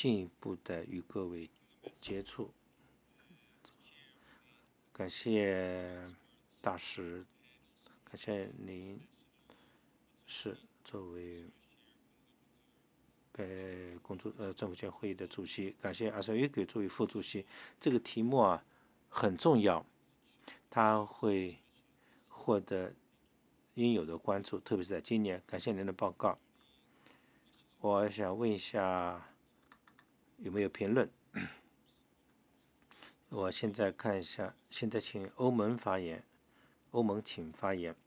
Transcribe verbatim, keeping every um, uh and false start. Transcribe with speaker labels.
Speaker 1: 进一步的与各位接触。感谢大使，感谢您是作为该工作呃政府间会议的主席，感谢阿塞约给作为副主席。这个题目啊很重要，他会获得应有的关注，特别是在今年。感谢您的报告。我想问一下有没有评论？我现在看一下，现在请欧盟发言。欧盟请发言。